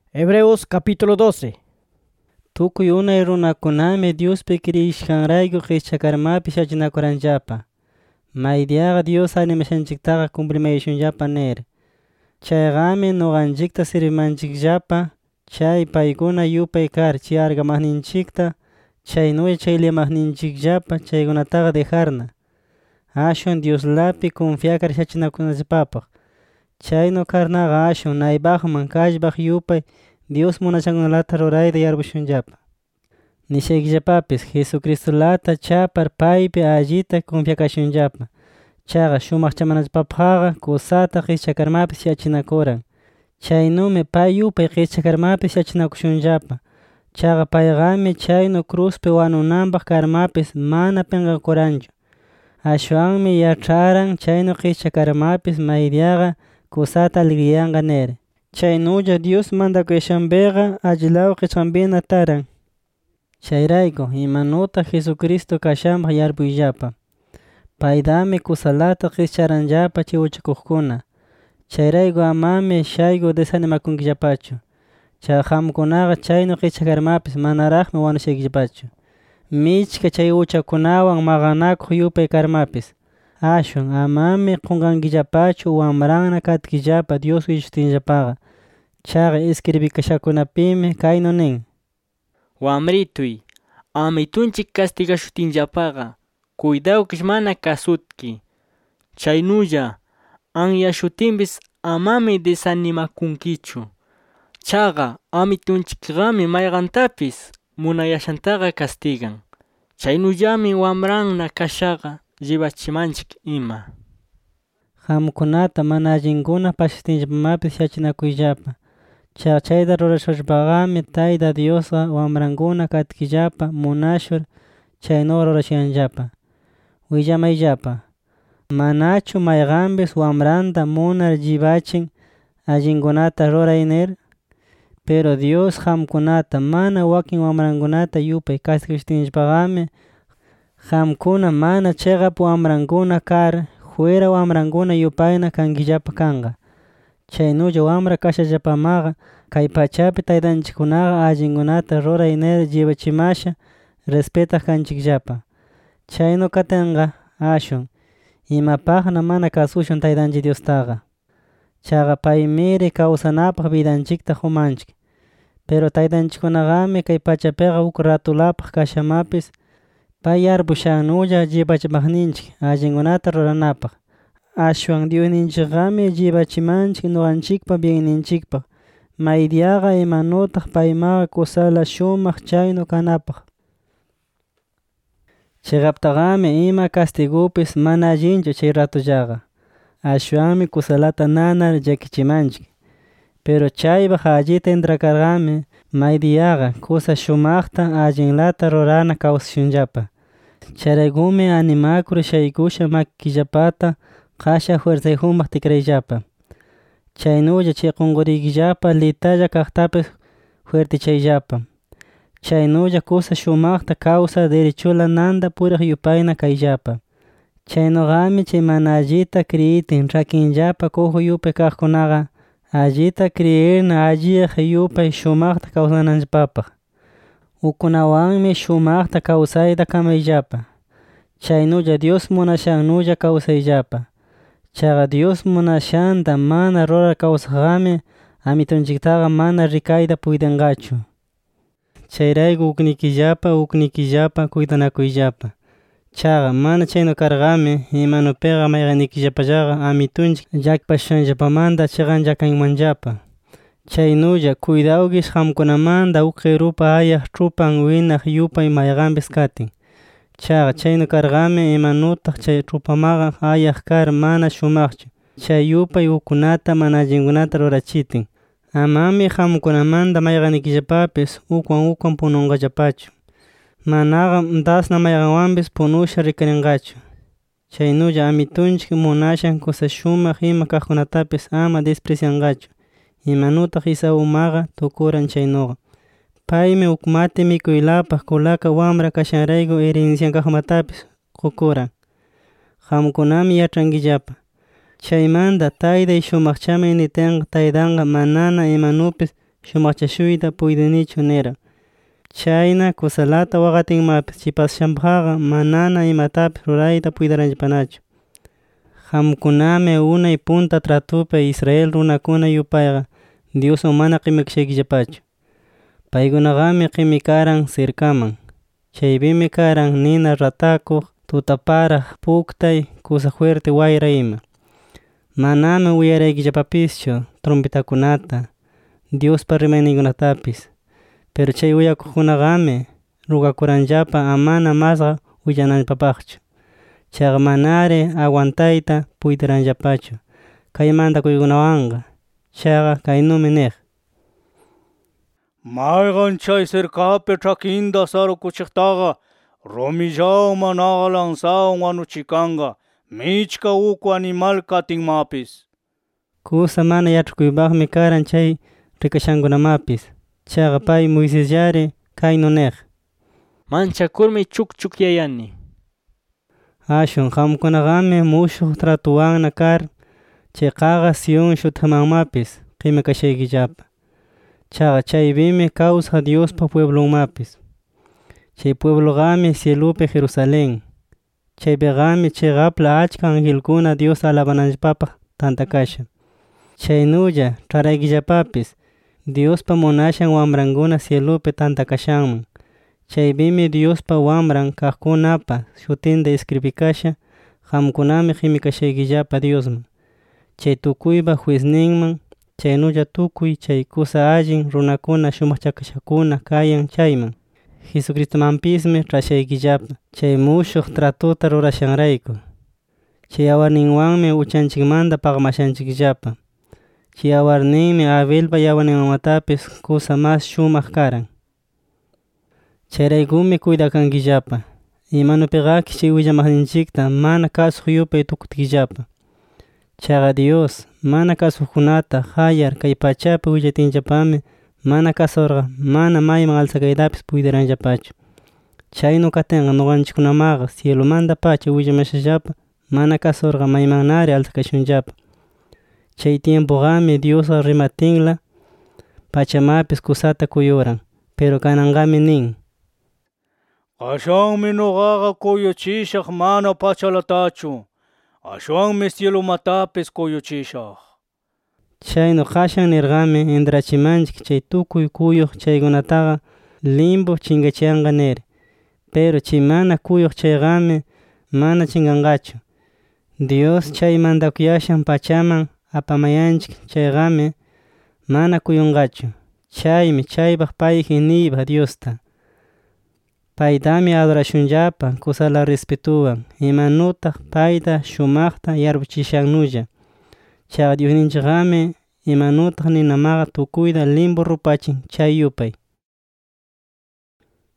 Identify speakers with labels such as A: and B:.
A: Hebreos capítulo 12.
B: Tukuy unay runakunami Diospi kriyishkanrayku qischakarmapi shachinakuranllapa. Maydiaqa Dios animashanchiktaqa cumplimayushunllapa nir. Chaygami nuqanchikta sirvimanchikllapa, chay paykuna yupay kar chay argamaqninchikta, chaynulla chay limaqninchikllapa chaykunataqa dejarna. Ashwan Dioslapi confiakar shachinakunallapapaq. Chaynu karnaqa ashwan naypaqman kallpaq yupay Dios munashankunalata rurayta yarpushunllapa. Nishaykillapapis Jesucristolata chapar paypi allita confiakashunllapa. Chaqa shumaqchamanallapapaqqa kusata qischakarmapis shachinakuran. Chaynumi pay yupay qischakarmapis shachinakushunllapa. Chaqa paygami chaynu cruzpi wanunanpaq karmapis mana pinqakuranchu. Ashwanmi yach'aran chaynu qischakarmapis maydiaqa kusata alegriyanqa nir. Chaynulla Dios mandakuyashanpiqa allilaw qisqanpina taran. Chayrayku imanutaq Jesucristo kashanpaq yarpuyllapa. Paydami kusalata qischaranllapa chay uchakuqkuna. Chayrayku amami shayku desanimakunkillapachu. Chaqa qamkunaqa chaynu qischakarmapis manaraqmi wanushaykillapachu. Michka chay uchakunawan maqanakuq yupay karmapis. Ashwan amami qunqankillapachu wamranna katkillapa Dios willashuptinllapaqa. Chaqa escribikashakunapimi kaynu nin:
C: Wamrituy, amitunchik castigashutinllapaqa, cuidawkish mana kasutki. Chaynulla, anyashutinpis amami desanimakunkichu. Chaqa amitunchikqami mayqantapis munayashantaqa castigan. Chaynullami wamranna kashaqa llibachimanchik ima.
B: Qamkunata mana allinkuna pasashtinllapamapis shachinakuyllapa. Chaqa chayta rurashurpaqami Tayta Diosqa wamrankuna katkillapa munashur chaynuqa rurashanllapa. Willamayllapa: ¿manachu mayqanpis wamranta munar llibachin allinkunata ruray nir? Pero Dios qamkunata mana wakin wamrankunata yupay kastigashtinllapaqami qamkuna mana chiqap wamrankuna kar fuera wamrankuna yupayna kankillapa kanqa. Chaynulla wamra kashallapamaqa kay pachapi taytanchikkunaqa allinkunata ruray nir llibachimasha respetaq kanchikllapa. Chaynu katinqa ashwan imapaqna mana kasushun Taytanchik Diostaqa. Chaqa paymiri kawsanapaq vidanchikta humanchik. Pero taytanchikkunaqami kay pachapiqa uk ratulapaq kashamapis pay yarpushannulla llibachimaqninchik allinkunata ruranapaq. Ashwan Diosninchikqami llibachimanchik nuqanchikpa bienninchikpaq. Maydiaqa imanutaq paymaqa kusala shumaq chaynu kanapaq. Chiqaptaqami ima castigupis mana allinchu chay ratullaqa. Ashwanmi kusalata nanar llakichimanchik. Pero chaypaq allita intrakarqami maydiaqa kusa shumaqta allinlata rurana kawsashunllapa. Chayraykumi animakur shaykusha makikillapata qasha fuerzayjunpaq tikrayllapa. Chaynulla chay qunquriykillapa litalla kaqtapis fuertichayllapa. Chaynulla kusa shumaqta kawsar derechulananta puriq yupayna kayllapa. Chaynuqami chay mana allita kriyitin rakinllapa kuju yupay kaqkunaqa allita kriyirna alliyaq yupay shumaqta kawsananllapapaq. Ukkunawanmi shumaqta kawsayta kamayllapa. Chaynulla Dios munashannulla kawsayllapa. Chaqa Dios munashanta mana rurar kawsaqmi amitunchiktaqa mana rikayta puytinqachu. Chayrayku uknikillapa kuytanakuyllapa. Chaqa mana chaynu karqami imanupiqa mayqannikillapallaqa amitunchik llakipashushanllapamanta chiqanllakanmanllapa. Chaynulla cuidawkish qamkunamanta uk qirupa ayaq trupan winaq yupay mayqanpis katin. Chaqa chaynu karqami imanutaq chay trupamaqa ayaq kar mana shumaqchu chay yupay ukkunata mana allinkunata rurachitin. Amami qamkunamanta mayqannikillapapis ukwan pununqallapachu. Manaqa dasna mayqanwanpis punusha rikarinqachu. Chaynulla amitunchik munashan kusa shumaq ima kaqkunatapis ama desprecianqachu. Imanutaq Esaumaqa tukuran chaynuqa. Paymi uk mati mikuylapaq kulaka wamra kashanrayku herenciankaqmatapis qukuran. Qamkunami yach'ankillapa. Chaymanta taytay shumaqchami nitinqa taytanqa manana imanupis shumaqchashuyta puydinichu nira. Chayna kusalata waqatinmapis chipashampaqa manana imatapis rurayta puydaranllapanachu. Qamkunami unay punta tratupi Israel runakuna yupayqa Dioswan mana qimikashaykillapachu. Paykunaqami qimikaran cercaman. Chaypimi karan nina ratakuq, tutaparaq, puktay, kusa fuerte wayra ima. Manami uyaraykillapapischu trompetakunata, Diospa rimayninkunatapis. Pero chay uyakuqkunaqami rugakuranllapa amana masqa willananllapapaqchu. Chaqa manari aguantayta puytiranllapachu kay mantakuykunawanqa. Chaqa kaynumi niq:
D: Mayqan chay cercapi ch'akinta sarukuchiqtaqa rumillawman naqa lansawan wanuchikanqa michka uku animal katinmapis.
B: Kusa mana yach'akuypaqmi karan chay rikashankunamapis. Chaqa pay Moisesllari kaynu niq:
C: Manchakurmi chukchukyayani.
B: Ashwan qamkunaqami mushuq tratuwanna kar chay qaqa Sion shutiqmanmapis qimikashaykillapa. Chaqa chaypimi kawsaq Diospa pueblunmapis. Chay puebloqami cielupi Jerusalén. Chaypiqami chiqapla achka angelkuna Dios alabananllapapaq tantakasha. Chaynulla ch'araykillapapis Diospa munashan wamrankuna cielupi tantakashanman. Chaypimi Diospa wamran kaqkunapa shutinta escribikasha, qamkunami qimikashaykillapa Diosman. Chay tukuypa juezninman, chaynulla tukuy chay kusa allin runakuna shumaqchakashakuna kayan chayman. Jesucristomanpismi ch'ashaykillapa chay mushuq tratuta rurashanrayku. Chay yawarninwanmi uchanchikmanta paqmashanchikllapa. Chay yawarninmi Abelpa yawarninwanmatapis kusa mas shumaq karan. Chayraykumi kuydakanchikllapa. Imanupiqaki chay willamaqninchikta mana kasuq yupay tukutkillapa. Chaqa Dios mana kasuqkunata qayar kay pachapi willatinllapami mana kasurqa mana mayman alsakaytapis puytiranllapachu. Chaynu katinqa nuqanchikkunamaqa cielomanta pacha willamashallapa mana kasurqa maymannari alsakashunllapa. Chay tiempoqami Diosqa rimatinla pachamapis kusata kuyuran. Pero kananqami nin:
D: Qashanmi nuqaqa kuyuchishaq mana pachalatachu. Ashwanmi cielomatapis kuyuchishaq.
B: Chaynu qashan nirqami intrachimanchik chay tukuy kuyuq chaykunataqa limpu chingachiyanqa nir. Pero chay mana kuyuq chayqami mana chinganqachu. Dios chay mantakuyashan pachaman apamayanchik chayqami mana kuyunqachu. Chaymi chaypaq payji niypaq Diosta. Paytami adorashunllapa kusala respetuwan, imanutaq payta shumaqta yarpuchishannulla. Chaqa Diosninchikqami imanutaq ninamaqa tukuyta limpu rupachin chay yupay.